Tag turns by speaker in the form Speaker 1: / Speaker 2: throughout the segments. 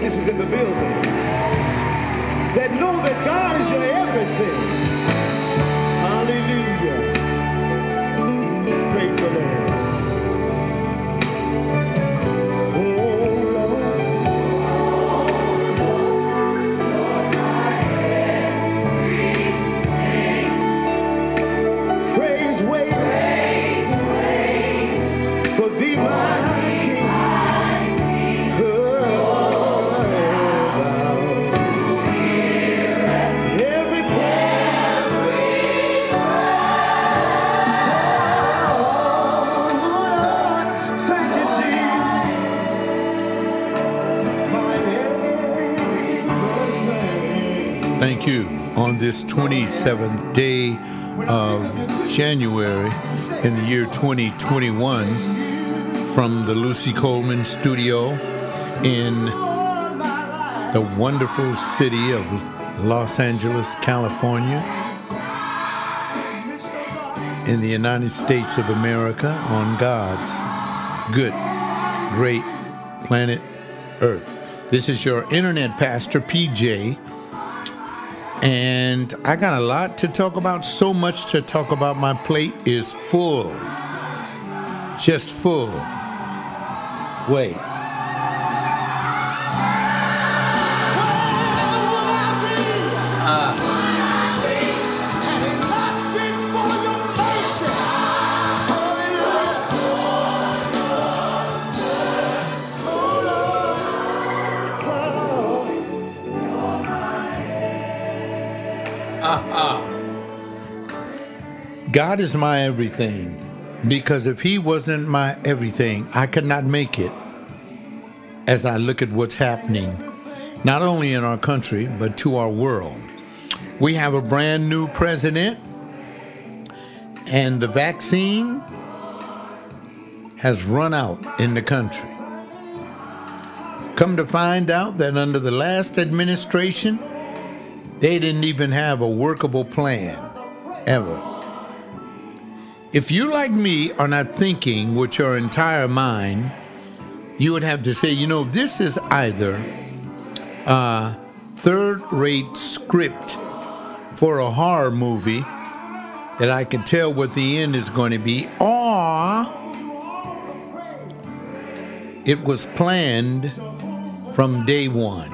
Speaker 1: witnesses in the building that know that God is your everything. Hallelujah. Praise the Lord.
Speaker 2: Thank you. On this 27th day of January in the year 2021, from the Lucy Coleman studio in the wonderful city of Los Angeles, California, in the United States of America, on God's good, great planet Earth. This is your internet pastor, PJ. And I got a lot to talk about, so much to talk about. My plate is full. Just full. Wait. God is my everything, because if he wasn't my everything, I could not make it. As I look at what's happening, not only in our country, but to our world. We have a brand new president, and the vaccine has run out in the country. Come to find out that under the last administration, they didn't even have a workable plan, ever. If you, like me, are not thinking with your entire mind, you would have to say, this is either a third-rate script for a horror movie that I can tell what the end is going to be, or it was planned from day one.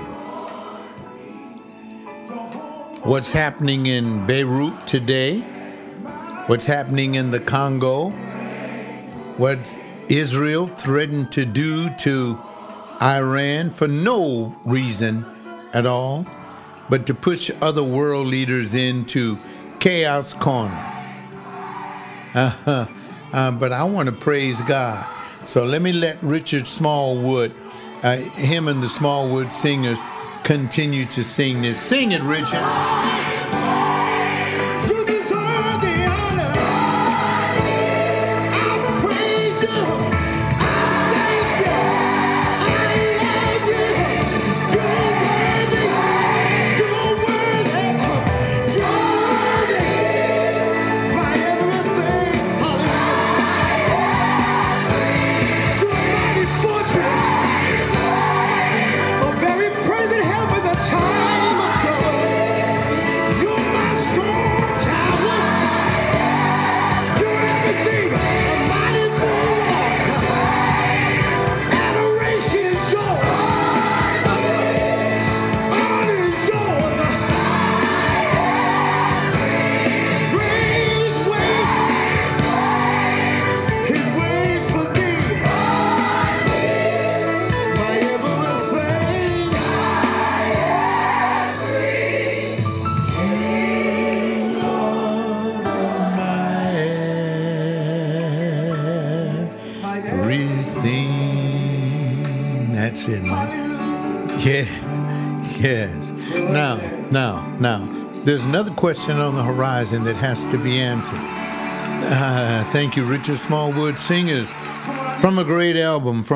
Speaker 2: What's happening in Beirut today, what's happening in the Congo, what Israel threatened to do to Iran for no reason at all, but to push other world leaders into chaos corner. But I want to praise God. So let me let Richard Smallwood, him and the Smallwood Singers, continue to sing this. Sing it, Richard. That's it, man. Yeah, yes. Now, there's another question on the horizon that has to be answered. Thank you, Richard Smallwood Singers. From a great album.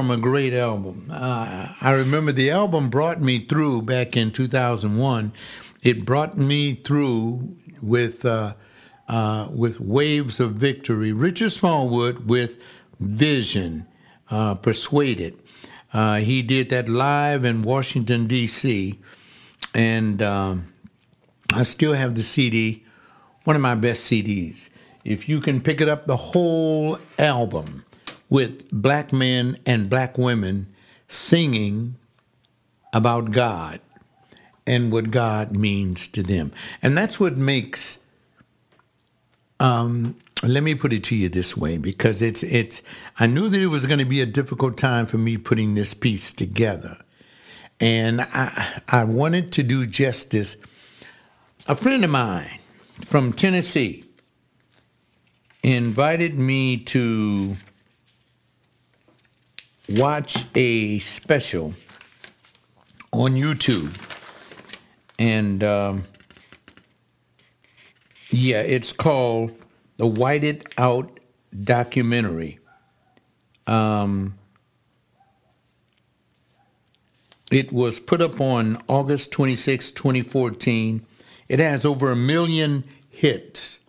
Speaker 2: I remember the album brought me through back in 2001. It brought me through with Waves of Victory. Richard Smallwood with Vision, Persuaded. He did that live in Washington, D.C., and I still have the CD, one of my best CDs. If you can pick it up, the whole album with black men and black women singing about God and what God means to them. And that's what makes, let me put it to you this way, because I knew that it was going to be a difficult time for me putting this piece together. And I wanted to do justice. A friend of mine from Tennessee invited me to watch a special on YouTube. And it's called the Whited Out Documentary. It was put up on August 26, 2014. It has over 1 million hits.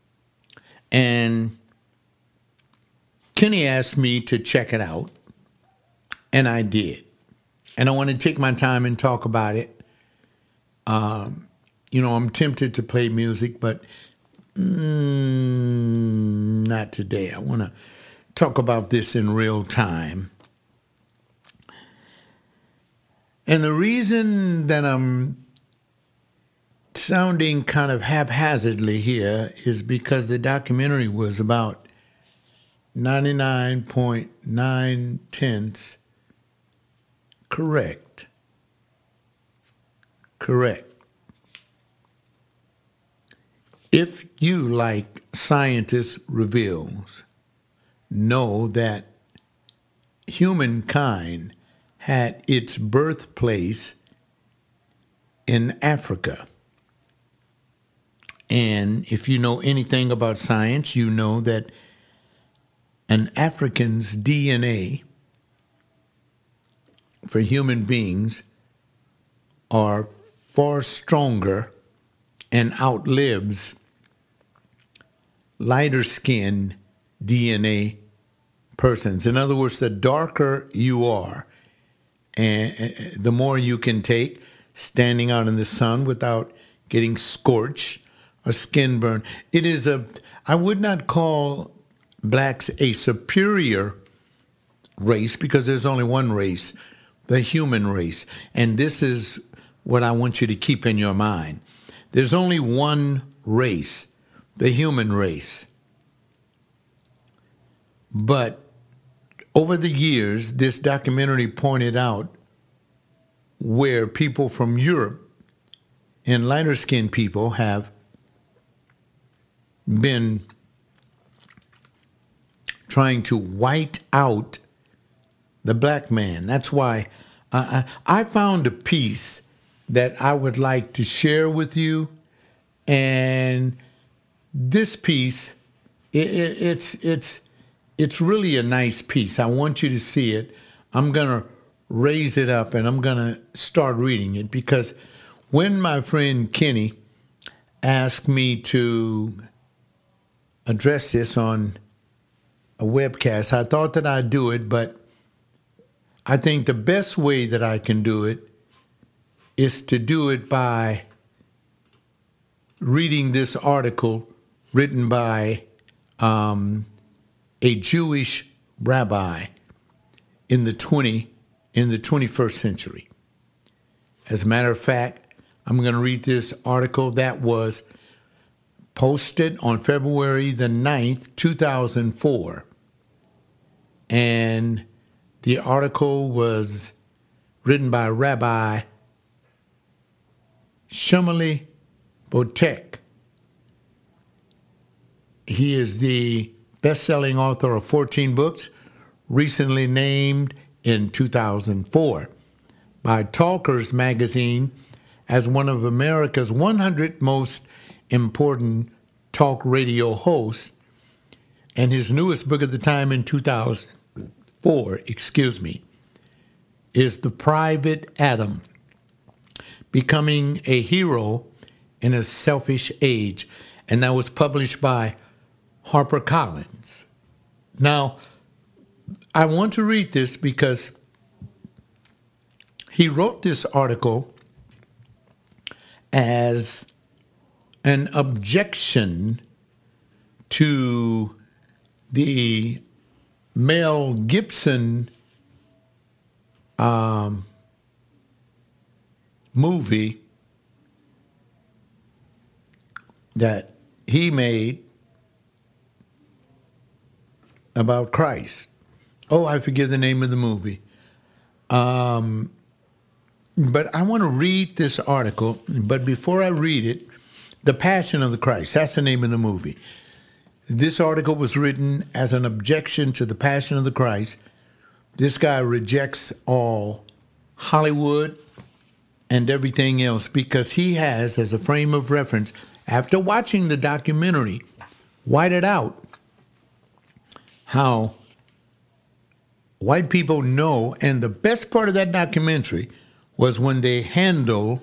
Speaker 2: And Kenny asked me to check it out, and I did. And I want to take my time and talk about it. I'm tempted to play music, but not today. I want to talk about this in real time. And the reason that I'm sounding kind of haphazardly here is because the documentary was about 99.9 correct. If you, like Scientist Reveals, know that humankind had its birthplace in Africa, and if you know anything about science, you know that an African's DNA for human beings are far stronger and outlives lighter skinned DNA persons. In other words, the darker you are, and the more you can take standing out in the sun without getting scorched or skin burned. I would not call blacks a superior race, because there's only one race, the human race. And this is what I want you to keep in your mind. There's only one race, the human race. But over the years, this documentary pointed out where people from Europe and lighter-skinned people have been trying to white out the black man. That's why I found a piece that I would like to share with you. And this piece, it's really a nice piece. I want you to see it. I'm going to raise it up and I'm going to start reading it, because when my friend Kenny asked me to address this on a webcast, I thought that I'd do it, but I think the best way that I can do it is to do it by reading this article written by a Jewish rabbi in the 21st century. As a matter of fact, I'm going to read this article that was posted on February the 9th, 2004. And the article was written by Rabbi Shmuley Boteach. He is the best-selling author of 14 books, recently named in 2004 by Talkers magazine as one of America's 100 most important talk radio hosts, and his newest book at the time in 2004, is The Private Adam, Becoming a Hero in a Selfish Age, and that was published by HarperCollins. Now, I want to read this because he wrote this article as an objection to the Mel Gibson movie that he made about Christ. Oh, I forget the name of the movie. But I want to read this article. But before I read it, The Passion of the Christ, that's the name of the movie. This article was written as an objection to The Passion of the Christ. This guy rejects all Hollywood and everything else because he has, as a frame of reference, after watching the documentary, whited out how white people know, and the best part of that documentary was when they handle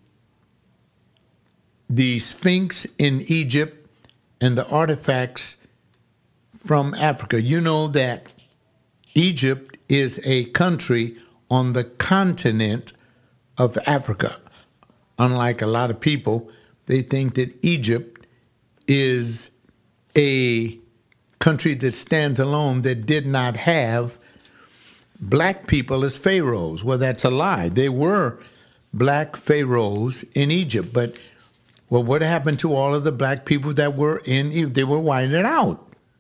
Speaker 2: the Sphinx in Egypt and the artifacts from Africa. You know that Egypt is a country on the continent of Africa. Unlike a lot of people, they think that Egypt is a country that stands alone that did not have black people as pharaohs. Well, that's a lie. There were black pharaohs in Egypt, but well, what happened to all of the black people that were in Egypt? They were whited out.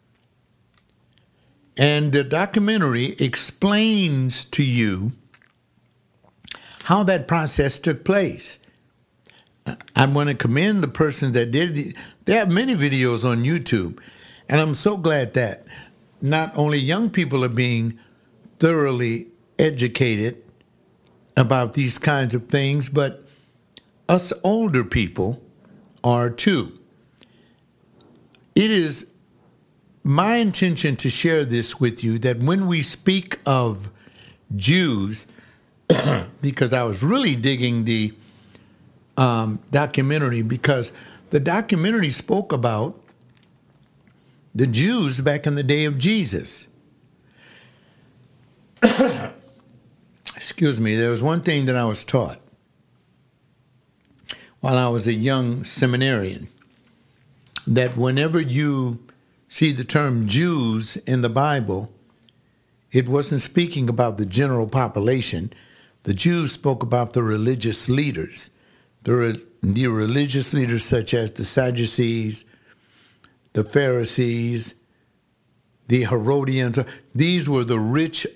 Speaker 2: And the documentary explains to you how that process took place. I want to commend the person that did it. They have many videos on YouTube, and I'm so glad that not only young people are being thoroughly educated about these kinds of things, but us older people are too. It is my intention to share this with you, that when we speak of Jews, because I was really digging the documentary, because the documentary spoke about the Jews back in the day of Jesus. Excuse me, there was one thing that I was taught while I was a young seminarian, that whenever you see the term Jews in the Bible, it wasn't speaking about the general population. The Jews spoke about the religious leaders, the religious leaders such as the Sadducees, the Pharisees, the Herodians. These were the rich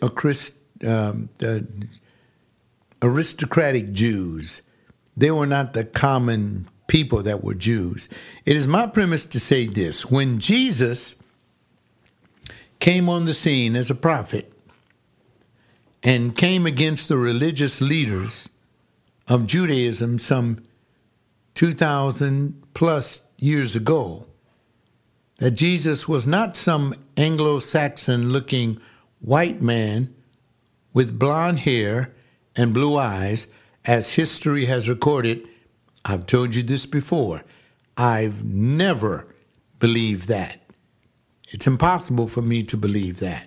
Speaker 2: aristocratic Jews. They were not the common people that were Jews. It is my premise to say this. When Jesus came on the scene as a prophet and came against the religious leaders of Judaism some 2,000 plus years ago, that Jesus was not some Anglo-Saxon looking white man with blonde hair and blue eyes, as history has recorded. I've told you this before. I've never believed that. It's impossible for me to believe that.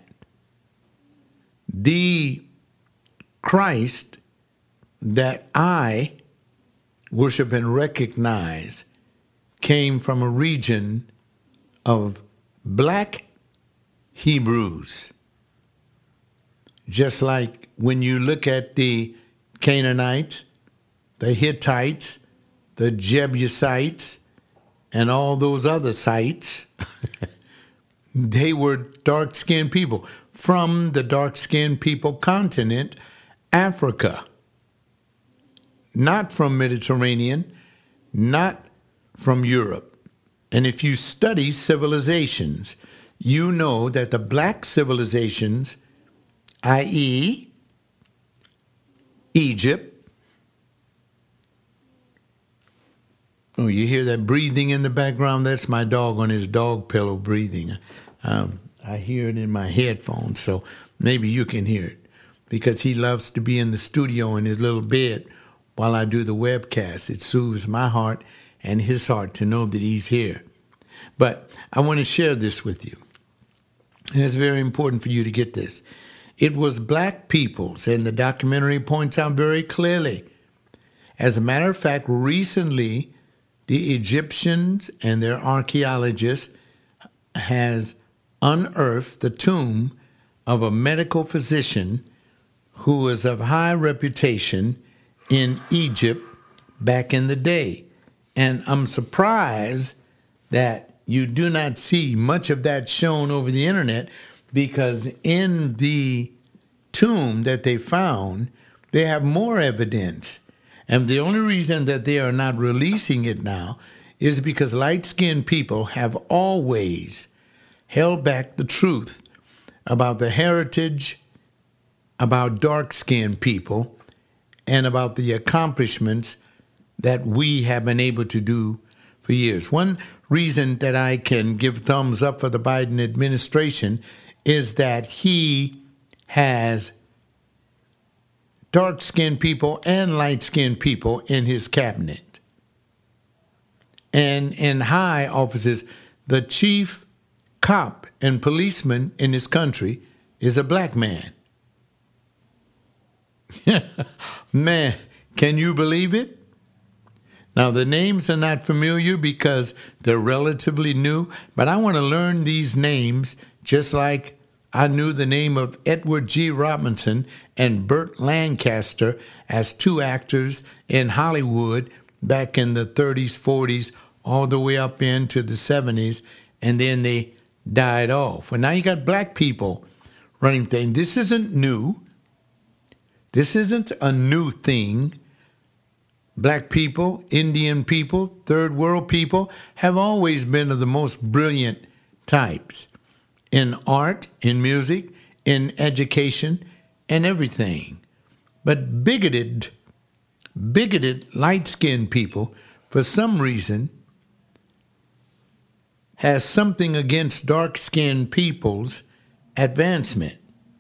Speaker 2: The Christ that I worship and recognize came from a region of black Hebrews. Just like when you look at the Canaanites, the Hittites, the Jebusites, and all those other sites, they were dark-skinned people from the dark-skinned people continent, Africa. Not from Mediterranean, not from Europe. And if you study civilizations, you know that the black civilizations, i.e., Egypt. Oh, you hear that breathing in the background? That's my dog on his dog pillow breathing. I hear it in my headphones, so maybe you can hear it, because he loves to be in the studio in his little bed while I do the webcast. It soothes my heart and his heart to know that he's here. But I want to share this with you, and it's very important for you to get this. It was black peoples, and the documentary points out very clearly. As a matter of fact, recently, the Egyptians and their archaeologists has unearthed the tomb of a medical physician who was of high reputation in Egypt back in the day. And I'm surprised that you do not see much of that shown over the internet, because in the tomb that they found, they have more evidence. And the only reason that they are not releasing it now is because light-skinned people have always held back the truth about the heritage, about dark-skinned people, and about the accomplishments that we have been able to do for years. One reason that I can give thumbs up for the Biden administration is that he has dark-skinned people and light-skinned people in his cabinet. And in high offices, the chief cop and policeman in this country is a black man. Man, can you believe it? Now, the names are not familiar because they're relatively new, but I want to learn these names just like I knew the name of Edward G. Robinson and Burt Lancaster as two actors in Hollywood back in the 30s, 40s, all the way up into the 70s, and then they died off. Well, now you got black people running things. This isn't new. This isn't a new thing. Black people, Indian people, third world people have always been of the most brilliant types in art, in music, in education, and everything. But bigoted, light-skinned people, for some reason, has something against dark-skinned people's advancement.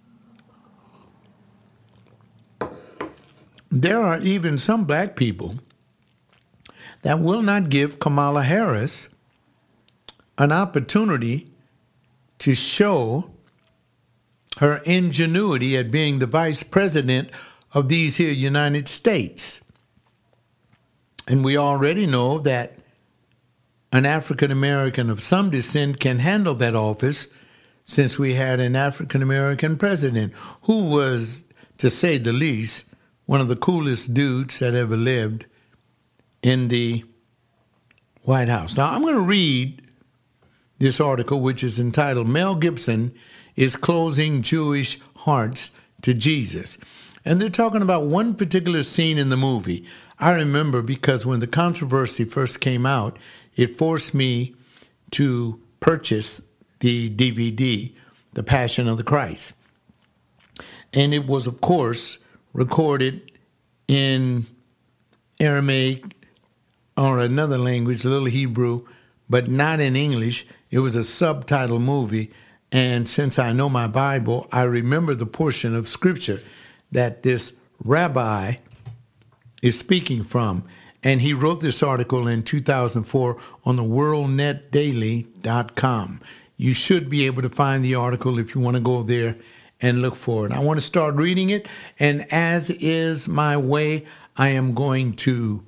Speaker 2: There are even some black people that will not give Kamala Harris an opportunity to show her ingenuity at being the vice president of these here United States. And we already know that an African American of some descent can handle that office, since we had an African American president who was, to say the least, one of the coolest dudes that ever lived in the White House. Now, I'm going to read this article, which is entitled, Mel Gibson is Closing Jewish Hearts to Jesus. And they're talking about one particular scene in the movie. I remember because when the controversy first came out, it forced me to purchase the DVD, The Passion of the Christ. And it was, of course, recorded in Aramaic or another language, a little Hebrew, but not in English. It was a subtitle movie. And since I know my Bible, I remember the portion of scripture that this rabbi is speaking from. And he wrote this article in 2004 on the worldnetdaily.com. You should be able to find the article if you want to go there and look for it. I want to start reading it, and as is my way, I am going to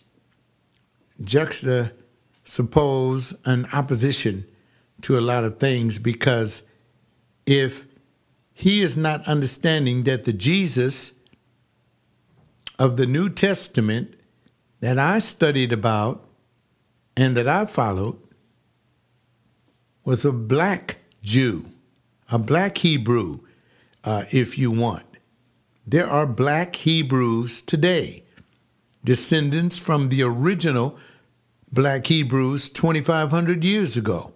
Speaker 2: juxtapose an opposition to a lot of things, because if he is not understanding that the Jesus of the New Testament that I studied about and that I followed was a black Jew, a black Hebrew, if you want. There are black Hebrews today, descendants from the original black Hebrews 2,500 years ago.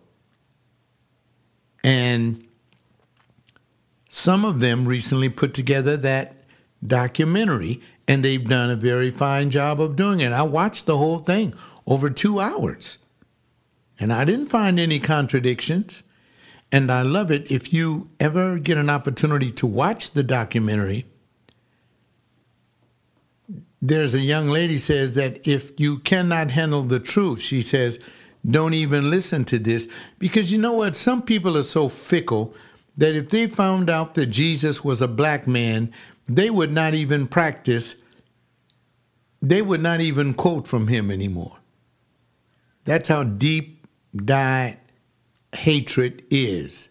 Speaker 2: And some of them recently put together that documentary, and they've done a very fine job of doing it. I watched the whole thing over 2 hours, and I didn't find any contradictions. And I love it. If you ever get an opportunity to watch the documentary, there's a young lady says that if you cannot handle the truth, she says, don't even listen to this. Because you know what? Some people are so fickle that if they found out that Jesus was a black man, they would not even practice, they would not even quote from him anymore. That's how deep dyed hatred is.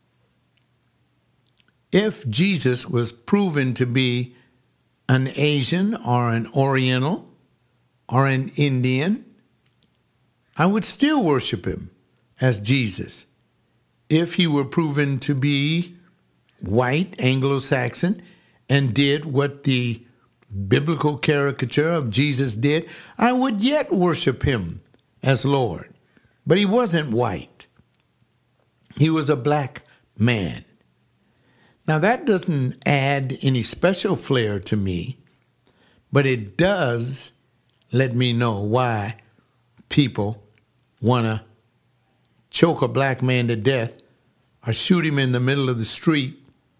Speaker 2: If Jesus was proven to be an Asian or an Oriental or an Indian, I would still worship him as Jesus. If he were proven to be white, Anglo-Saxon, and did what the biblical caricature of Jesus did, I would yet worship him as Lord. But he wasn't white. He was a black man. Now, that doesn't add any special flair to me, but it does let me know why people want to choke a black man to death or shoot him in the middle of the street.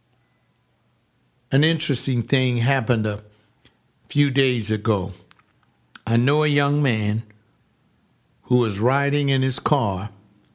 Speaker 2: An interesting thing happened a few days ago. I know a young man who was riding in his car,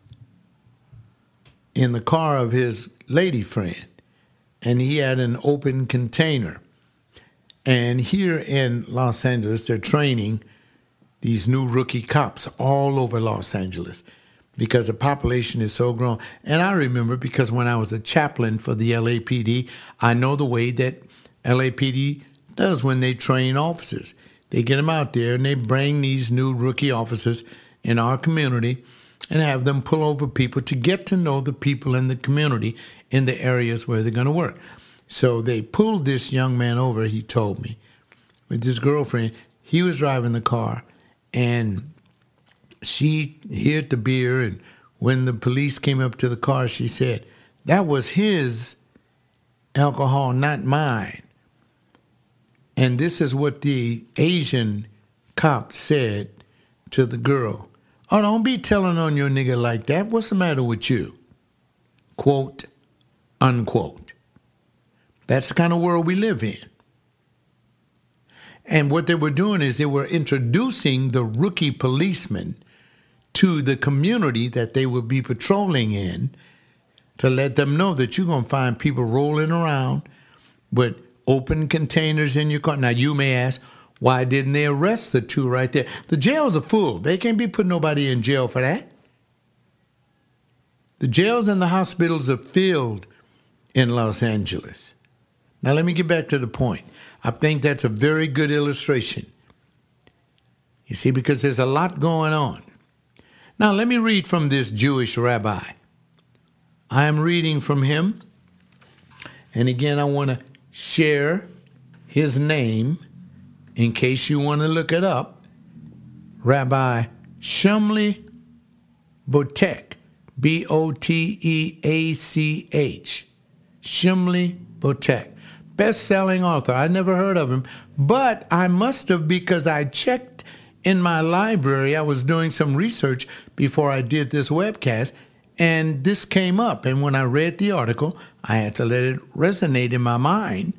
Speaker 2: in the car of his lady friend, and he had an open container. And here in Los Angeles, they're training these new rookie cops all over Los Angeles because the population is so grown. And I remember, because when I was a chaplain for the LAPD, I know the way that LAPD does when they train officers. They get them out there and they bring these new rookie officers in our community and have them pull over people to get to know the people in the community in the areas where they're going to work. So they pulled this young man over, he told me, with his girlfriend. He was driving the car, and she hit the beer, and when the police came up to the car, she said, that was his alcohol, not mine. And this is what the Asian cop said to the girl. Oh, don't be telling on your nigga like that. What's the matter with you? Quote, unquote. That's the kind of world we live in. And what they were doing is they were introducing the rookie policemen to the community that they would be patrolling in to let them know that you're going to find people rolling around with open containers in your car. Now, you may ask, why didn't they arrest the two right there? The jails are full. They can't be putting nobody in jail for that. The jails and the hospitals are filled in Los Angeles. Now, let me get back to the point. I think that's a very good illustration. You see, because there's a lot going on. Now, let me read from this Jewish rabbi. I am reading from him. And again, I want to share his name in case you want to look it up. Rabbi Shumli Boteach, Boteach, Shumli Boteach. Best-selling author. I never heard of him, but I must have, because I checked in my library. I was doing some research before I did this webcast, and this came up. And when I read the article, I had to let it resonate in my mind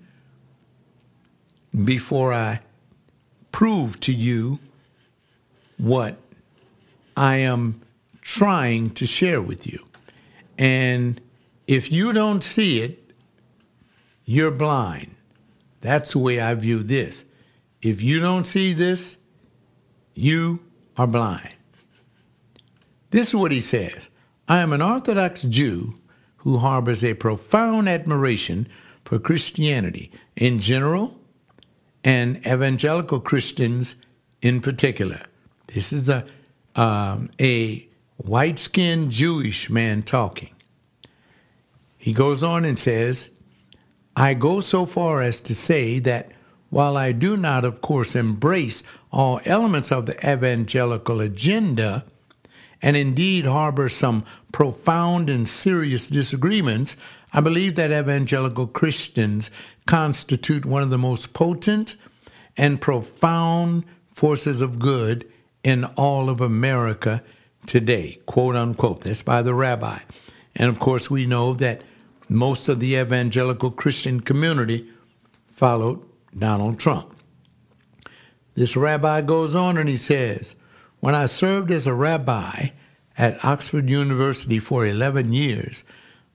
Speaker 2: before I prove to you what I am trying to share with you. And if you don't see it, you're blind. That's the way I view this. If you don't see this, you are blind. This is what he says. I am an Orthodox Jew who harbors a profound admiration for Christianity in general and evangelical Christians in particular. This is a white-skinned Jewish man talking. He goes on and says, I go so far as to say that while I do not, of course, embrace all elements of the evangelical agenda, and indeed harbor some profound and serious disagreements, I believe that evangelical Christians constitute one of the most potent and profound forces of good in all of America today, quote unquote. That's by the rabbi. And of course, we know that most of the evangelical Christian community followed Donald Trump. This rabbi goes on and he says, when I served as a rabbi at Oxford University for 11 years,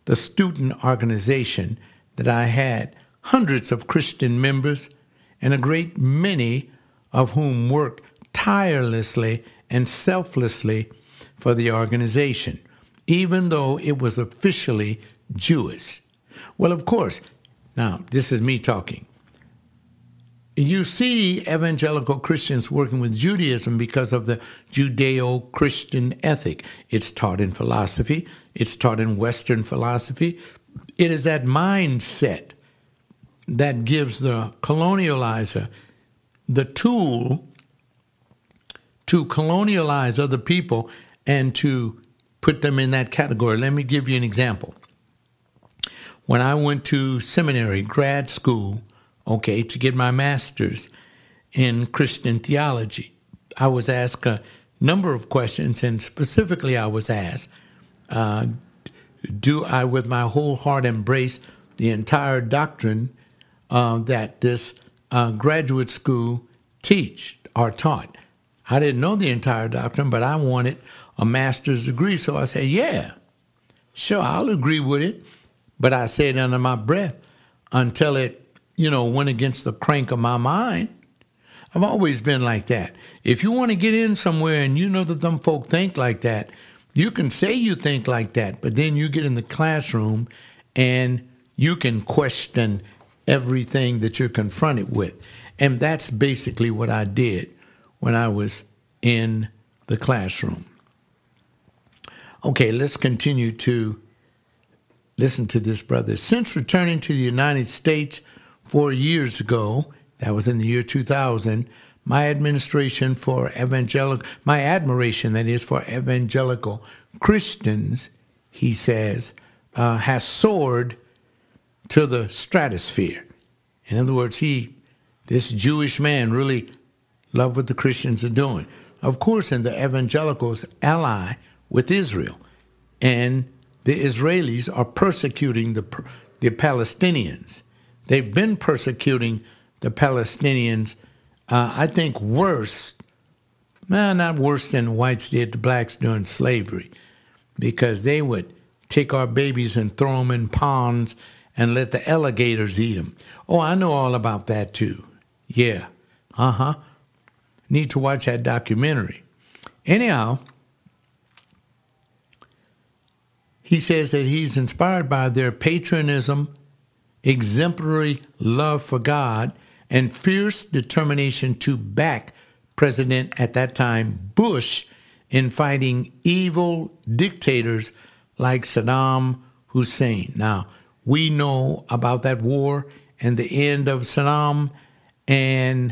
Speaker 2: the student organization that I had hundreds of Christian members, and a great many of whom worked tirelessly and selflessly for the organization, even though it was officially Jewish. Well, of course, now this is me talking. You see evangelical Christians working with Judaism because of the Judeo-Christian ethic. It's taught in philosophy. It's taught in Western philosophy. It is that mindset that gives the colonializer the tool to colonialize other people and to put them in that category. Let me give you an example. When I went to seminary, grad school, to get my master's in Christian theology, I was asked a number of questions, and specifically I was asked, do I with my whole heart embrace the entire doctrine that this graduate school teach or taught? I didn't know the entire doctrine, but I wanted a master's degree, so I said, yeah, sure, I'll agree with it. But I said under my breath until it, went against the crank of my mind. I've always been like that. If you want to get in somewhere and you know that them folk think like that, you can say you think like that, but then you get in the classroom and you can question everything that you're confronted with. And that's basically what I did when I was in the classroom. Okay, let's continue to listen to this, brother. Since returning to the United States 4 years ago, that was in the year 2000, my admiration for evangelical Christians, he says, has soared to the stratosphere. In other words, this Jewish man really loved what the Christians are doing. Of course, and the evangelicals ally with Israel, and the Israelis are persecuting the Palestinians. They've been persecuting the Palestinians, I think worse, not worse than whites did the blacks during slavery, because they would take our babies and throw them in ponds and let the alligators eat them. Oh, I know all about that too. Yeah, need to watch that documentary. Anyhow, he says that he's inspired by their patriotism, exemplary love for God, and fierce determination to back President at that time Bush in fighting evil dictators like Saddam Hussein. Now, we know about that war and the end of Saddam, and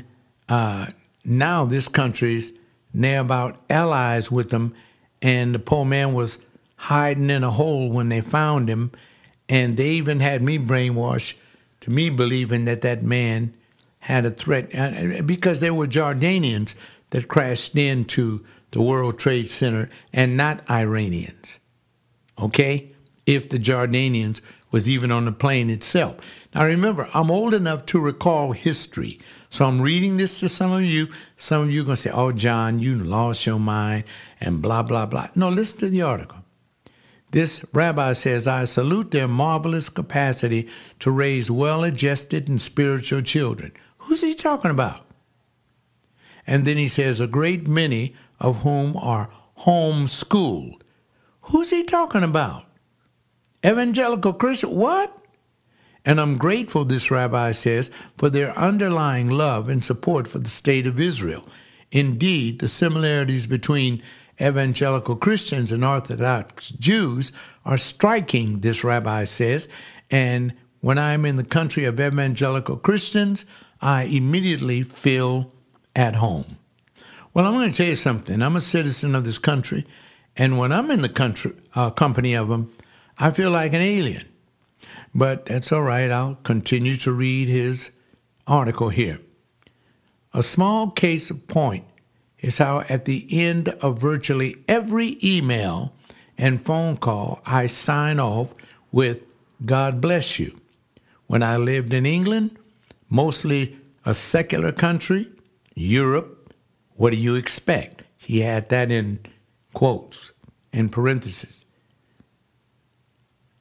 Speaker 2: now this country's near about allies with them, and the poor man was hiding in a hole when they found him, and they even had me brainwashed to me believing that man had a threat, because there were Jordanians that crashed into the World Trade Center and not Iranians, okay? If the Jordanians was even on the plane itself. Now remember, I'm old enough to recall history, so I'm reading this to some of you. Some of you are going to say, oh, John, you lost your mind and blah, blah, blah. No, listen to the article. This rabbi says, I salute their marvelous capacity to raise well-adjusted and spiritual children. Who's he talking about? And then he says, a great many of whom are homeschooled. Who's he talking about? Evangelical Christian? What? And I'm grateful, this rabbi says, for their underlying love and support for the state of Israel. Indeed, the similarities between evangelical Christians and Orthodox Jews are striking, this rabbi says, and when I'm in the country of evangelical Christians, I immediately feel at home. Well, I'm going to tell you something. I'm a citizen of this country, and when I'm in the company of them, I feel like an alien. But that's all right. I'll continue to read his article here. A small case of point is how at the end of virtually every email and phone call, I sign off with God bless you. When I lived in England, mostly a secular country, Europe, what do you expect? He had that in quotes, in parentheses.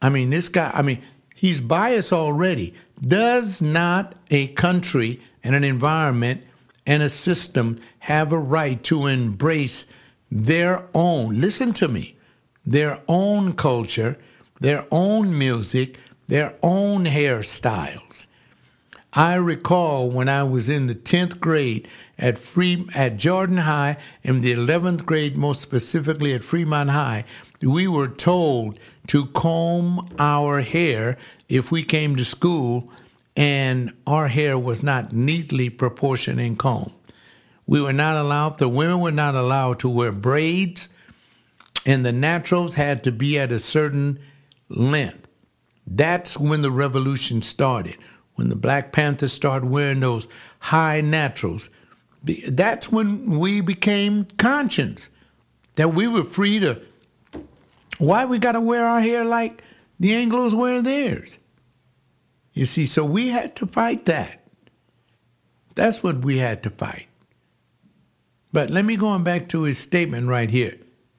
Speaker 2: This guy, he's biased already. Does not a country and an environment and a system have a right to embrace their own, listen to me, their own culture, their own music, their own hairstyles? I recall when I was in the 10th grade at Jordan High, and the 11th grade, most specifically at Fremont High, we were told to comb our hair if we came to school and our hair was not neatly proportioned and combed. We were not allowed, the women were not allowed to wear braids, and the naturals had to be at a certain length. That's when the revolution started. When the Black Panthers started wearing those high naturals, that's when we became conscious that we were free to. Why we got to wear our hair like the Anglos wear theirs? You see, so we had to fight that. That's what we had to fight. But let me go on back to his statement right here.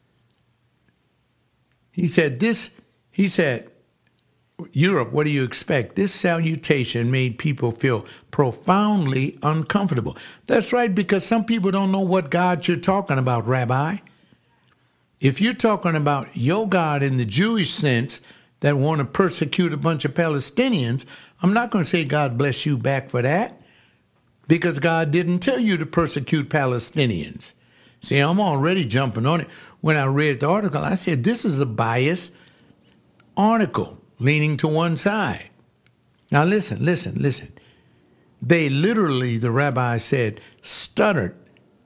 Speaker 2: He said, Europe, what do you expect? This salutation made people feel profoundly uncomfortable. That's right, because some people don't know what God you're talking about, Rabbi. If you're talking about your God in the Jewish sense that want to persecute a bunch of Palestinians, I'm not going to say God bless you back for that, because God didn't tell you to persecute Palestinians. See, I'm already jumping on it. When I read the article, I said, this is a biased article, leaning to one side. Now listen. They literally, the rabbi said, stuttered,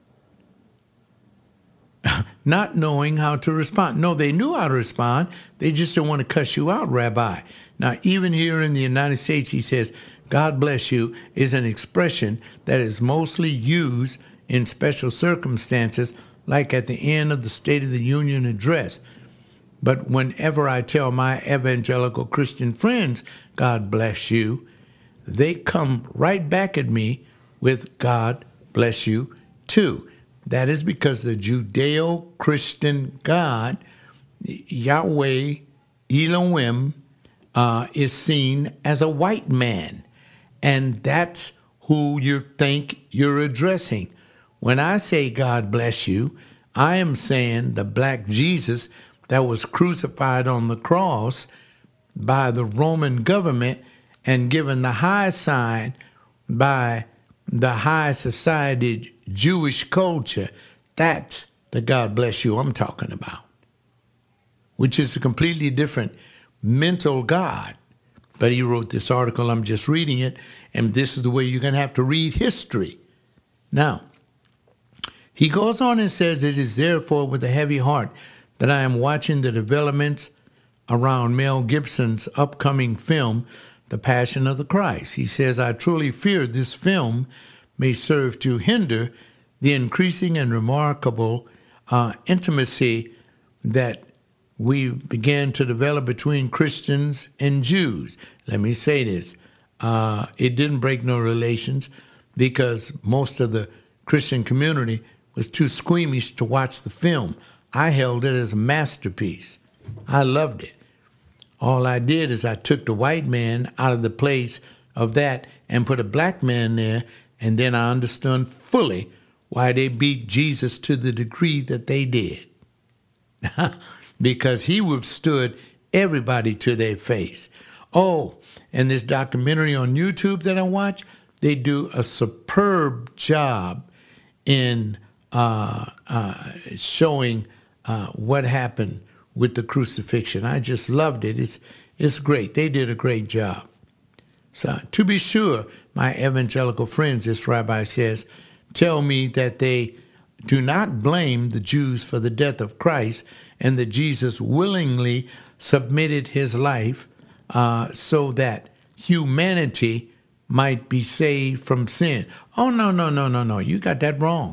Speaker 2: not knowing how to respond. No, they knew how to respond. They just don't want to cuss you out, Rabbi. Now, even here in the United States, he says, God bless you is an expression that is mostly used in special circumstances, like at the end of the State of the Union address. But whenever I tell my evangelical Christian friends, God bless you, they come right back at me with God bless you too. That is because the Judeo-Christian God, Yahweh, Elohim, is seen as a white man. And that's who you think you're addressing. When I say God bless you, I am saying the black Jesus that was crucified on the cross by the Roman government and given the high sign by the high society Jewish culture. That's the God bless you I'm talking about, which is a completely different mental God. But he wrote this article, I'm just reading it, and this is the way you're going to have to read history. Now, he goes on and says, it is therefore with a heavy heart that I am watching the developments around Mel Gibson's upcoming film, The Passion of the Christ. He says, I truly fear this film may serve to hinder the increasing and remarkable intimacy that we began to develop between Christians and Jews. Let me say this. It didn't break no relations because most of the Christian community was too squeamish to watch the film. I held it as a masterpiece. I loved it. All I did is I took the white man out of the place of that and put a black man there, and then I understood fully why they beat Jesus to the degree that they did. Because he withstood everybody to their face. Oh, and this documentary on YouTube that I watch, they do a superb job in showing what happened with the crucifixion. I just loved it. It's great. They did a great job. So, to be sure, my evangelical friends, this rabbi says, tell me that they do not blame the Jews for the death of Christ and that Jesus willingly submitted his life so that humanity might be saved from sin. Oh, no. You got that wrong.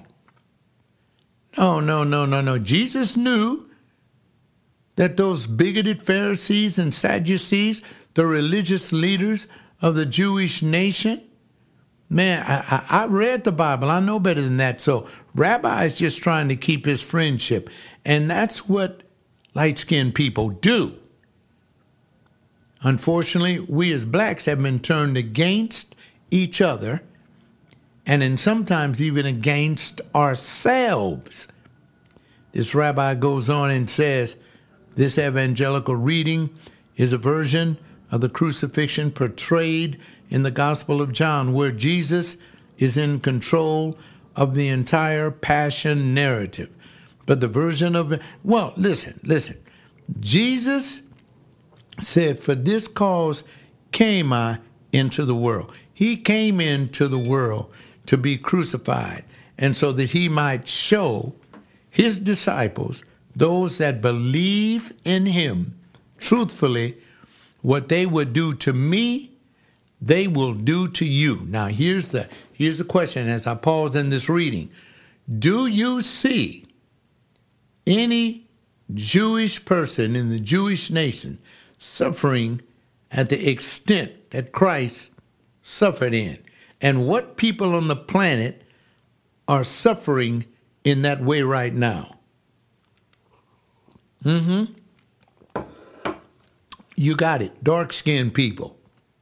Speaker 2: No. Jesus knew that those bigoted Pharisees and Sadducees, the religious leaders of the Jewish nation, man, I read the Bible. I know better than that. So Rabbi is just trying to keep his friendship. And that's what light-skinned people do. Unfortunately, we as blacks have been turned against each other and then sometimes even against ourselves. This rabbi goes on and says, this evangelical reading is a version of the crucifixion portrayed in the Gospel of John, where Jesus is in control of the entire passion narrative. But the version of, well, listen. Jesus said, for this cause came I into the world. He came into the world to be crucified, and so that he might show his disciples, those that believe in him, truthfully, what they would do to me, they will do to you. Now, here's the question as I pause in this reading. Do you see any Jewish person in the Jewish nation suffering at the extent that Christ suffered in? And what people on the planet are suffering in that way right now? You got it. Dark-skinned people.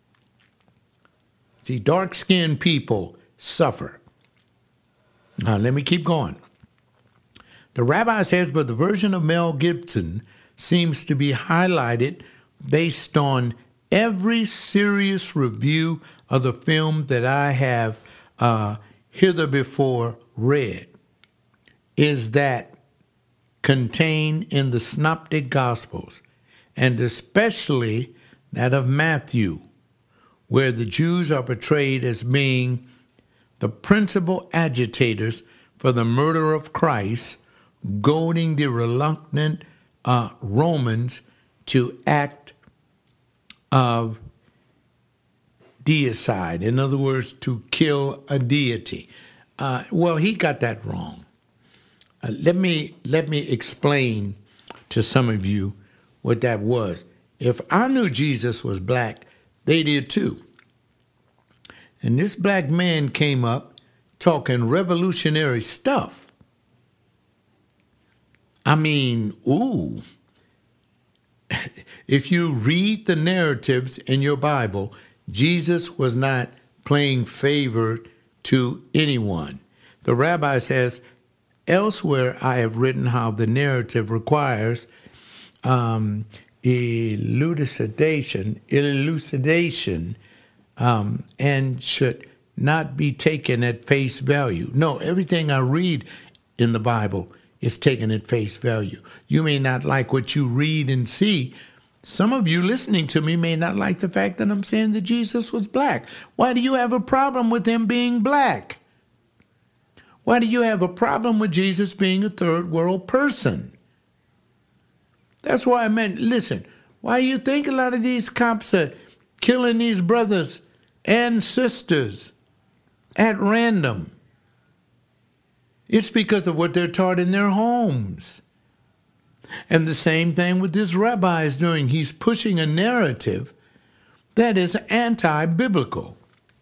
Speaker 2: See, dark-skinned people suffer. Now, let me keep going. The rabbi says, but the version of Mel Gibson seems to be highlighted based on every serious review of the film that I have hitherto read, is that contained in the Synoptic Gospels, and especially that of Matthew, where the Jews are portrayed as being the principal agitators for the murder of Christ, goading the reluctant Romans to act of deicide, in other words, to kill a deity. Well, he got that wrong. Let me explain to some of you what that was. If I knew Jesus was black, they did too. And this black man came up talking revolutionary stuff. I mean, ooh. If you read the narratives in your Bible, Jesus was not playing favor to anyone. The rabbi says, elsewhere I have written how the narrative requires elucidation, and should not be taken at face value. No, everything I read in the Bible is taken at face value. You may not like what you read and see. Some of you listening to me may not like the fact that I'm saying that Jesus was black. Why do you have a problem with him being black? Why do you have a problem with Jesus being a third world person? That's why I meant, listen, why do you think a lot of these cops are killing these brothers and sisters at random? It's because of what they're taught in their homes. And the same thing with this rabbi is doing. He's pushing a narrative that is anti-biblical.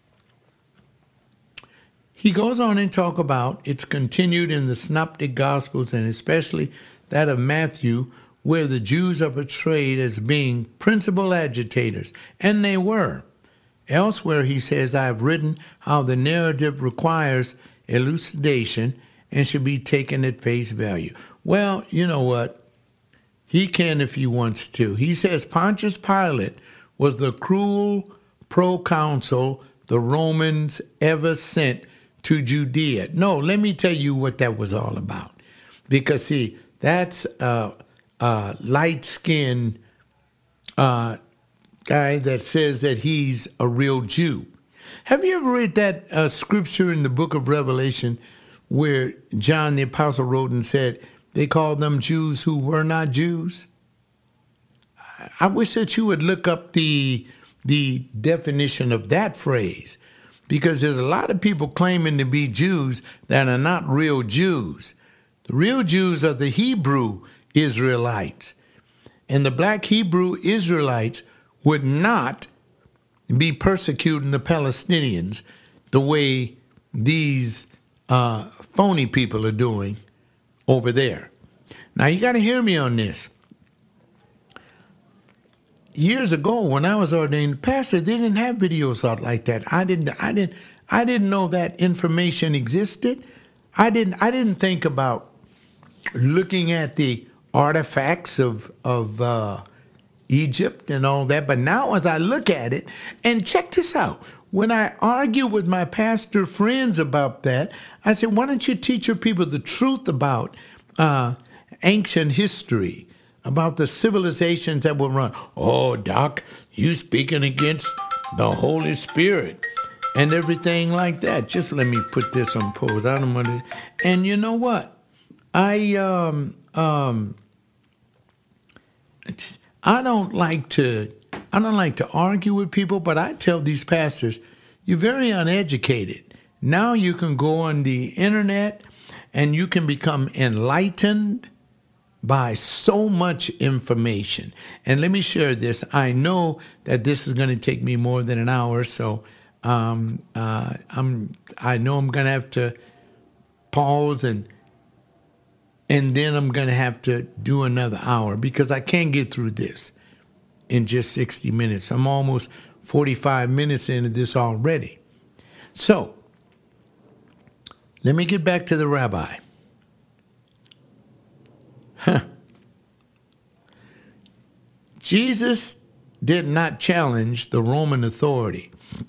Speaker 2: He goes on and talk about it's continued in the Synoptic Gospels and especially that of Matthew, where the Jews are portrayed as being principal agitators, and they were. Elsewhere, he says, I have written how the narrative requires elucidation and should be taken at face value. Well, you know what? He can if he wants to. He says Pontius Pilate was the cruel proconsul the Romans ever sent to Judea. No, let me tell you what that was all about. Because, see, that's a light-skinned guy that says that he's a real Jew. Have you ever read that scripture in the book of Revelation where John the Apostle wrote and said they called them Jews who were not Jews? I wish that you would look up the definition of that phrase, because there's a lot of people claiming to be Jews that are not real Jews. The real Jews are the Hebrew Israelites. And the black Hebrew Israelites would not be persecuting the Palestinians the way these phony people are doing over there. Now, you got to hear me on this. years ago when I was ordained pastor, they didn't have videos out like that. I didn't know that information existed. I didn't think about looking at the artifacts of Egypt and all that. But now as I look at it, and check this out, when I argue with my pastor friends about that, I say, why don't you teach your people the truth about ancient history, about the civilizations that were run? Oh, Doc, you speaking against the Holy Spirit and everything like that. Just let me put this on pause. I don't want to. And you know what? I don't like to argue with people, but I tell these pastors, you're very uneducated. Now you can go on the internet and you can become enlightened by so much information. And let me share this. I know that this is going to take me more than an hour, so I know I'm going to have to pause and then I'm going to have to do another hour because I can't get through this in just 60 minutes. I'm almost 45 minutes into this already. So, let me get back to the rabbi. Jesus did not challenge the Roman authority,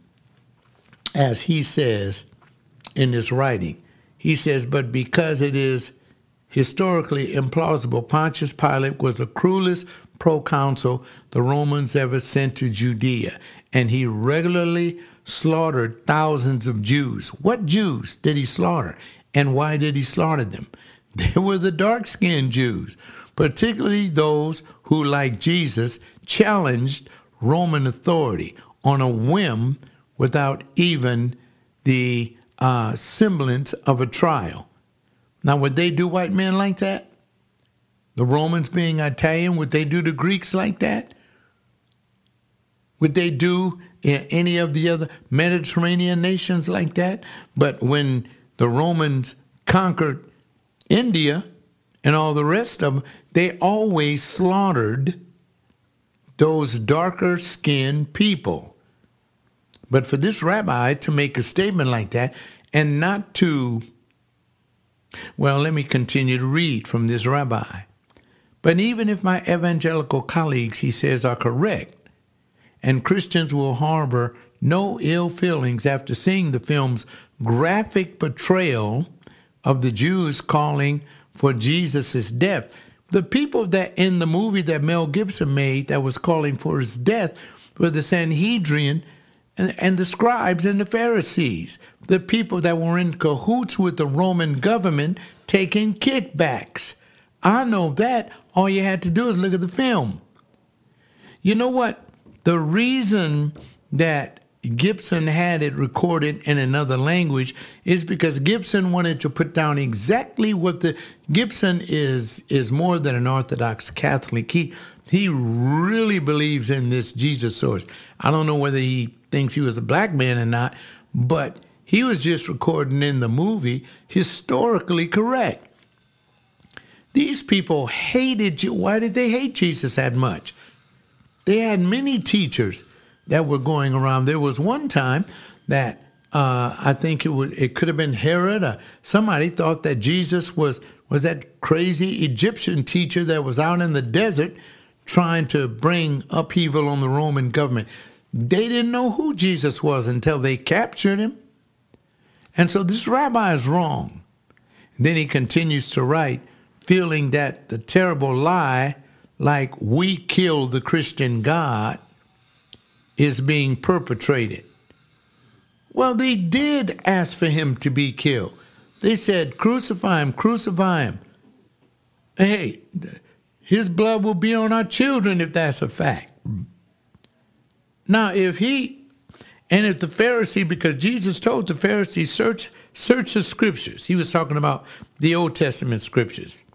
Speaker 2: as he says in this writing. He says, but because it is historically implausible, Pontius Pilate was the cruelest proconsul the Romans ever sent to Judea, and he regularly slaughtered thousands of Jews. What Jews did he slaughter, and why did he slaughter them? They were the dark-skinned Jews, particularly those who, like Jesus, challenged Roman authority on a whim without even the semblance of a trial. Now, would they do white men like that? The Romans being Italian, would they do the Greeks like that? Would they do any of the other Mediterranean nations like that? But when the Romans conquered India and all the rest of them, they always slaughtered those darker skinned people. But for this rabbi to make a statement like that and not to, well, let me continue to read from this rabbi. But even if my evangelical colleagues, he says, are correct, and Christians will harbor no ill feelings after seeing the film's graphic portrayal of the Jews calling for Jesus' death. The people that in the movie that Mel Gibson made that was calling for his death were the Sanhedrin and the scribes and the Pharisees, the people that were in cahoots with the Roman government taking kickbacks. I know that. All you had to do is look at the film. You know what? The reason that Gibson had it recorded in another language is because Gibson wanted to put down exactly what Gibson is more than an Orthodox Catholic. He really believes in this Jesus source. I don't know whether he thinks he was a black man or not, but he was just recording in the movie historically correct. These people hated you. Why did they hate Jesus that much? They had many teachers that were going around. There was one time that I think it could have been Herod or somebody thought that Jesus was that crazy Egyptian teacher that was out in the desert trying to bring upheaval on the Roman government. They didn't know who Jesus was until they captured him. And so this rabbi is wrong. And then he continues to write, feeling that the terrible lie, like we killed the Christian God, is being perpetrated. Well, they did ask for him to be killed. They said, crucify him, crucify him. Hey, his blood will be on our children if that's a fact. Now, if the Pharisee, because Jesus told the Pharisees, search the scriptures. He was talking about the Old Testament scriptures.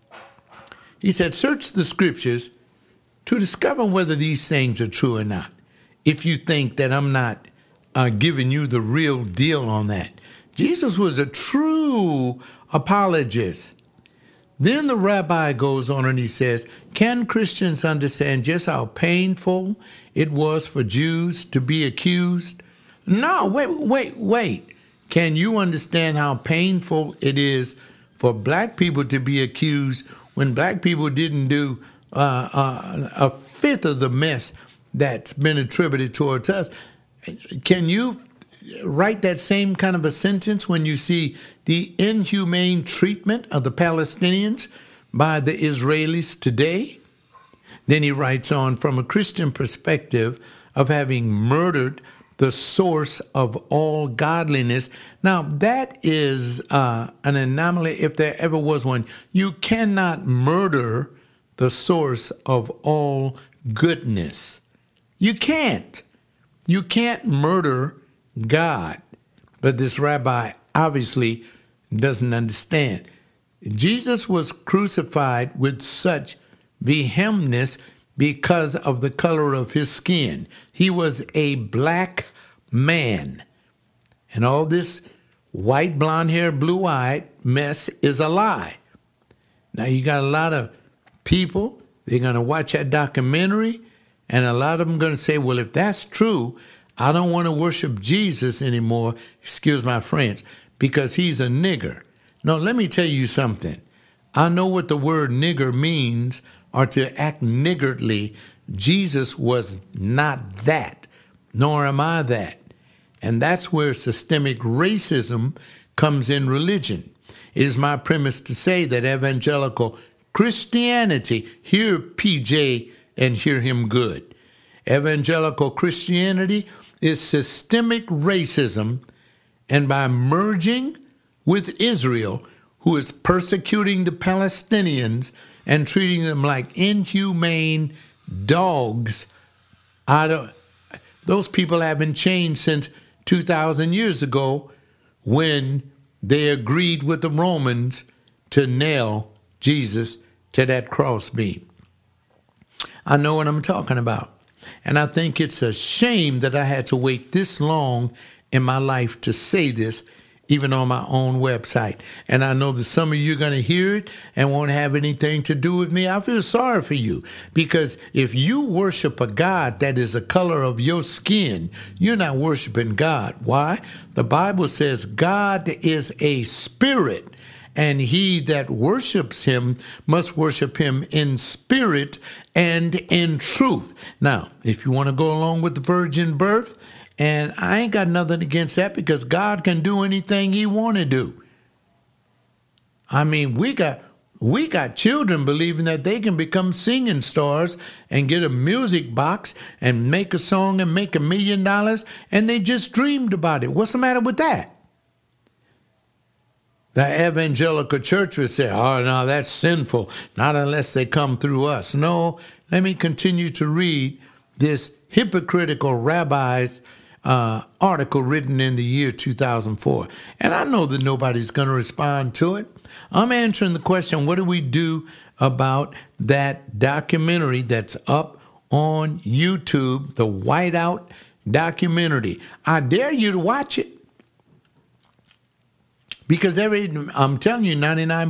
Speaker 2: He said, search the scriptures to discover whether these things are true or not. If you think that I'm not giving you the real deal on that. Jesus was a true apologist. Then the rabbi goes on and he says, can Christians understand just how painful it was for Jews to be accused? No, wait. Can you understand how painful it is for black people to be accused when black people didn't do a fifth of the mess that's been attributed towards us? Can you write that same kind of a sentence when you see the inhumane treatment of the Palestinians by the Israelis today? Then he writes on, from a Christian perspective of having murdered the source of all godliness. Now, that is an anomaly if there ever was one. You cannot murder the source of all goodness. You can't. You can't murder God. But this rabbi obviously doesn't understand. Jesus was crucified with such vehemence because of the color of his skin. He was a black man. And all this white, blonde hair, blue-eyed mess is a lie. Now you got a lot of people, they're going to watch that documentary, and a lot of them going to say, well, if that's true, I don't want to worship Jesus anymore, excuse my French, because he's a nigger. No, let me tell you something. I know what the word nigger means, or to act niggardly. Jesus was not that, nor am I that. And that's where systemic racism comes in religion. It is my premise to say that evangelical Christianity, hear PJ and hear him good. Evangelical Christianity is systemic racism, and by merging with Israel, who is persecuting the Palestinians and treating them like inhumane dogs, those people haven't changed since 2,000 years ago when they agreed with the Romans to nail Jesus to that crossbeam. I know what I'm talking about. And I think it's a shame that I had to wait this long in my life to say this, even on my own website. And I know that some of you are going to hear it and won't have anything to do with me. I feel sorry for you, because if you worship a God that is the color of your skin, you're not worshiping God. Why? The Bible says God is a spirit, and he that worships him must worship him in spirit and in truth. Now, if you want to go along with the virgin birth, and I ain't got nothing against that, because God can do anything he want to do. I mean, we got children believing that they can become singing stars and get a music box and make a song and make $1 million, and they just dreamed about it. What's the matter with that? The evangelical church would say, oh, no, that's sinful, not unless they come through us. No, let me continue to read this hypocritical rabbi's article written in the year 2004. And I know that nobody's going to respond to it. I'm answering the question, what do we do about that documentary that's up on YouTube, the Whiteout documentary? I dare you to watch it. Because I'm telling you,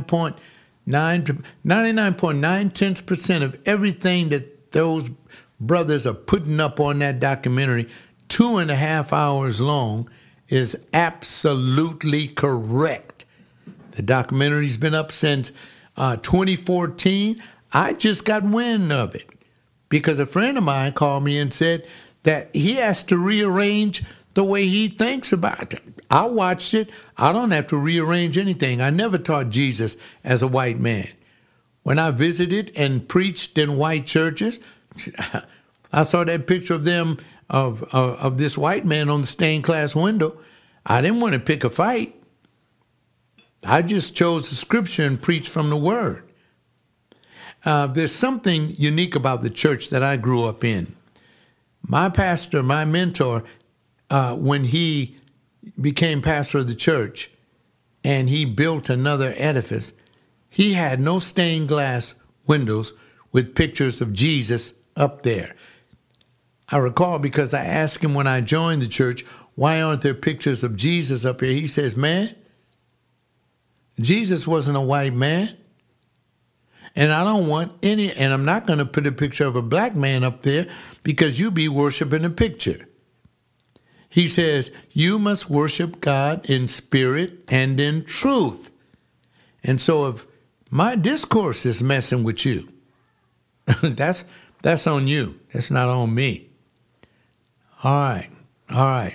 Speaker 2: 99.9% of everything that those brothers are putting up on that documentary, 2.5 hours long, is absolutely correct. The documentary's been up since 2014. I just got wind of it because a friend of mine called me and said that he has to rearrange the way he thinks about it. I watched it. I don't have to rearrange anything. I never taught Jesus as a white man. When I visited and preached in white churches, I saw that picture of them, of this white man on the stained glass window. I didn't want to pick a fight. I just chose the scripture and preached from the word. There's something unique about the church that I grew up in. My pastor, my mentor, when he became pastor of the church and he built another edifice, he had no stained glass windows with pictures of Jesus up there. I recall because I asked him when I joined the church, why aren't there pictures of Jesus up here? He says, man, Jesus wasn't a white man. And I don't want any, and I'm not going to put a picture of a black man up there because you be worshiping a picture. He says, you must worship God in spirit and in truth. And so if my discourse is messing with you, that's on you. That's not on me. All right.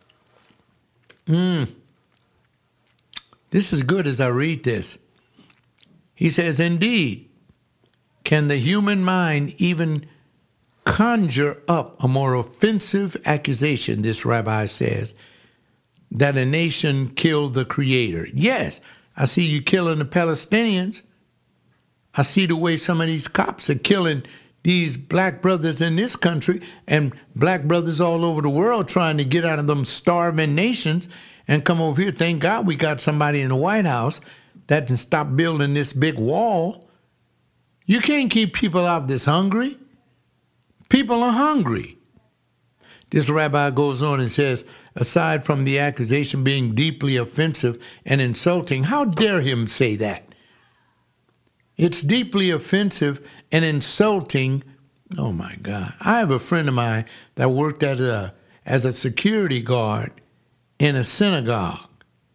Speaker 2: This is good as I read this. He says, indeed, can the human mind even conjure up a more offensive accusation, this rabbi says, that a nation killed the Creator? Yes, I see you killing the Palestinians. I see the way some of these cops are killing these black brothers in this country and black brothers all over the world trying to get out of them starving nations and come over here. Thank God we got somebody in the White House that can stop building this big wall. You can't keep people out this hungry. People are hungry. This rabbi goes on and says, aside from the accusation being deeply offensive and insulting, how dare him say that? It's deeply offensive and insulting. Oh, my God. I have a friend of mine that worked as a security guard in a synagogue.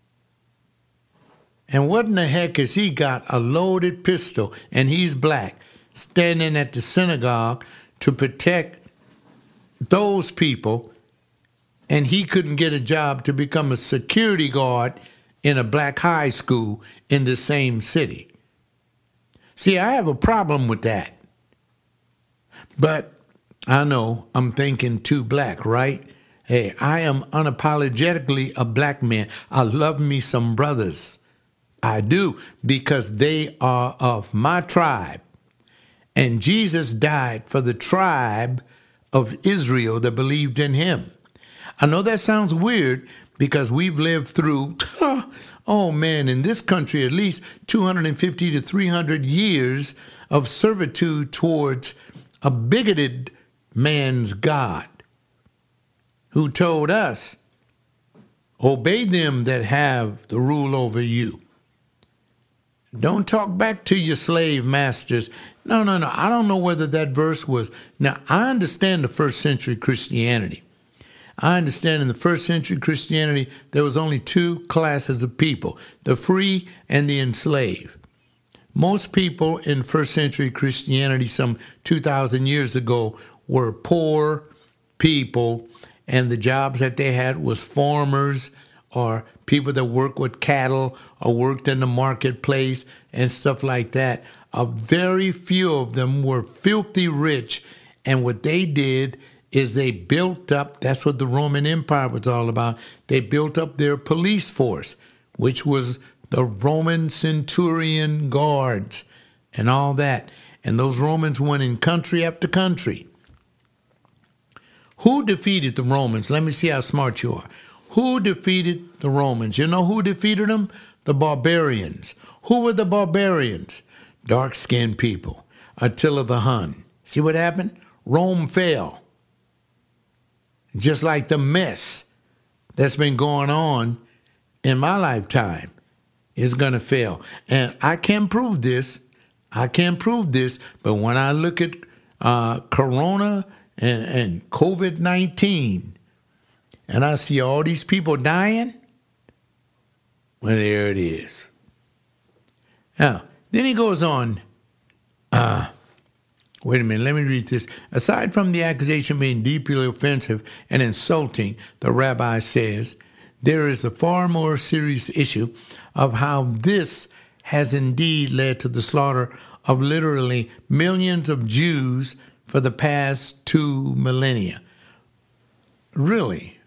Speaker 2: And what in the heck has he got a loaded pistol, and he's black, standing at the synagogue to protect those people, and he couldn't get a job to become a security guard in a black high school in the same city. See, I have a problem with that. But I know I'm thinking too black, right? Hey, I am unapologetically a black man. I love me some brothers. I do, because they are of my tribe. And Jesus died for the tribe of Israel that believed in him. I know that sounds weird because we've lived through, in this country, at least 250 to 300 years of servitude towards a bigoted man's God who told us, obey them that have the rule over you. Don't talk back to your slave masters. No. I don't know whether that verse was. Now, I understand the first century Christianity. I understand in the first century Christianity, there was only two classes of people, the free and the enslaved. Most people in first century Christianity, some 2,000 years ago, were poor people, and the jobs that they had was farmers or people that work with cattle or worked in the marketplace and stuff like that. A very few of them were filthy rich, and what they did is they built up, that's what the Roman Empire was all about, they built up their police force, which was the Roman centurion guards and all that. And those Romans went in country after country. Who defeated the Romans? Let me see how smart you are. Who defeated the Romans? You know who defeated them? The barbarians. Who were the barbarians? Dark-skinned people. Attila the Hun. See what happened? Rome fell. Just like the mess that's been going on in my lifetime is going to fail. And I can't prove this. But when I look at Corona and COVID-19, and I see all these people dying, well, there it is. Now, then he goes on. Wait a minute, let me read this. Aside from the accusation being deeply offensive and insulting, the rabbi says, there is a far more serious issue of how this has indeed led to the slaughter of literally millions of Jews for the past 2 millennia. Really?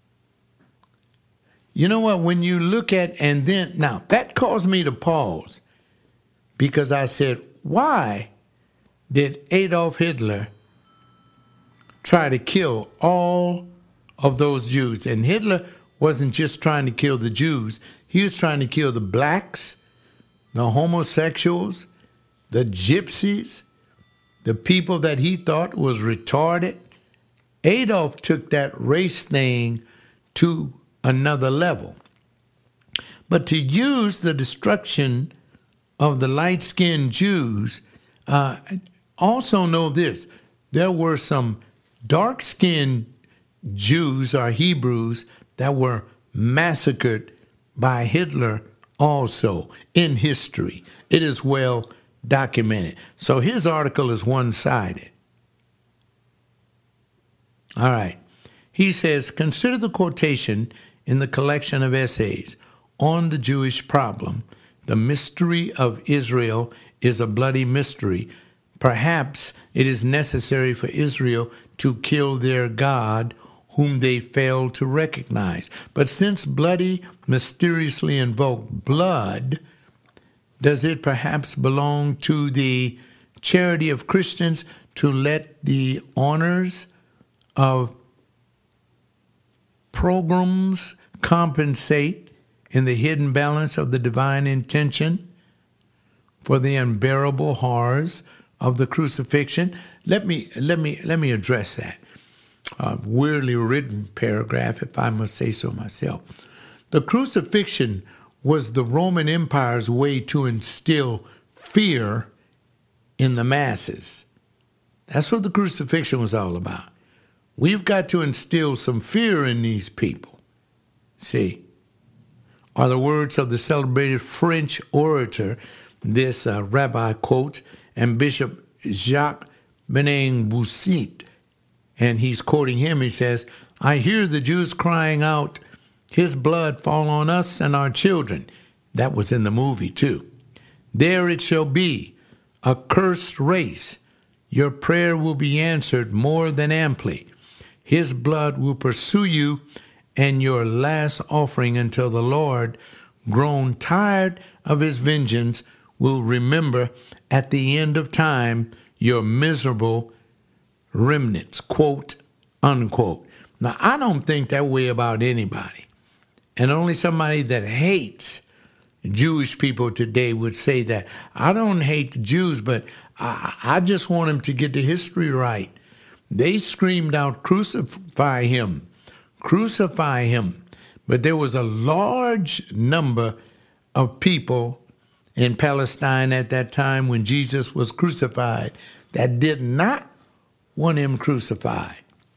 Speaker 2: You know what? When you look at, and then, now, that caused me to pause because I said, why did Adolf Hitler try to kill all of those Jews? And Hitler wasn't just trying to kill the Jews. He was trying to kill the blacks, the homosexuals, the gypsies, the people that he thought was retarded. Adolf took that race thing to another level. But to use the destruction of the light-skinned Jews, also know this. There were some dark-skinned Jews or Hebrews that were massacred by Hitler also in history. It is well documented. So his article is one-sided. All right. He says, consider the quotation in the collection of essays on the Jewish problem. The mystery of Israel is a bloody mystery. Perhaps it is necessary for Israel to kill their God, whom they failed to recognize. But since bloody mysteriously invoked blood, does it perhaps belong to the charity of Christians to let the honors of pogroms compensate in the hidden balance of the divine intention for the unbearable horrors of the crucifixion? Let me address that. A weirdly written paragraph, if I must say so myself. The crucifixion was the Roman Empire's way to instill fear in the masses. That's what the crucifixion was all about. We've got to instill some fear in these people. See, are the words of the celebrated French orator, this rabbi quotes, and Bishop Jacques Benin Boussit. And he's quoting him. He says, I hear the Jews crying out, his blood fall on us and our children. That was in the movie too. There it shall be, a cursed race. Your prayer will be answered more than amply. His blood will pursue you and your last offering until the Lord, grown tired of his vengeance, will remember at the end of time your miserable remnants, quote, unquote. Now, I don't think that way about anybody. And only somebody that hates Jewish people today would say that. I don't hate the Jews, but I just want them to get the history right. They screamed out, crucify him, crucify him. But there was a large number of people in Palestine at that time when Jesus was crucified that did not want him crucified.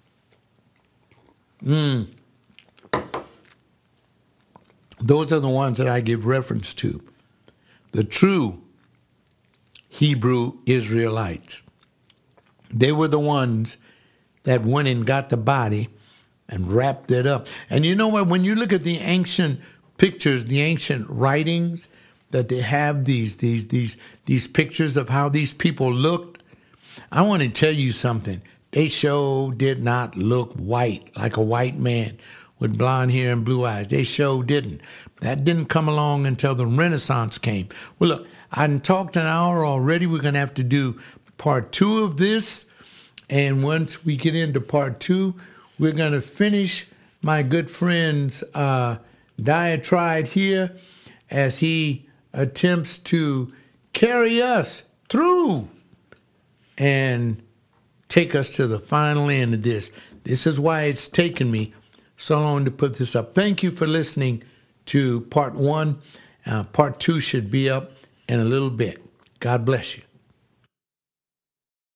Speaker 2: Those are the ones that I give reference to. The true Hebrew Israelites. They were the ones that went and got the body and wrapped it up. And you know what? When you look at the ancient pictures, the ancient writings, that they have these pictures of how these people looked, I want to tell you something. They sure did not look white, like a white man with blonde hair and blue eyes. They sure didn't. That didn't come along until the Renaissance came. Well, look, I done talked an hour already. We're going to have to do part 2 of this. And once we get into part 2, we're going to finish my good friend's diatribe here as he attempts to carry us through and take us to the final end of this. This is why it's taken me so long to put this up. Thank you for listening to part 1. Part 2 should be up in a little bit. God bless you.